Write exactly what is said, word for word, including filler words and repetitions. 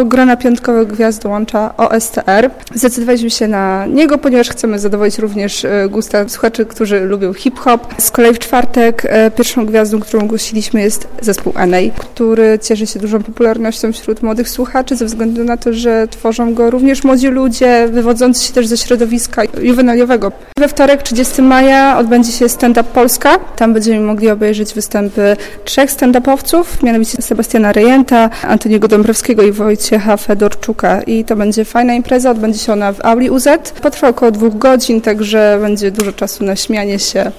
do grona piątkowych gwiazd dołącza O S T R. Zdecydowaliśmy się na niego, ponieważ chcemy zadowolić również gusta słuchaczy, którzy lubią hip-hop. Z kolei w czwartek pierwszą gwiazdą, którą ogłosiliśmy, jest zespół N A, który cieszy się dużą popularnością wśród młodych słuchaczy ze względu na to, że tworzą go również młodzi ludzie, wywodzący się też ze środowiska juwenaliowego. We wtorek, trzydziestego maja, odbędzie się Stand Up Polska. Tam będziemy mogli obejrzeć występy trzech stand-upowców, mianowicie Sebastiana Rejenta, Antoniego Dąbrowskiego i Wojciecha Fedorczuka. I to będzie fajna impreza, odbędzie się ona w Auli U Z. Potrwa około dwóch godzin, także będzie dużo czasu na śmianie się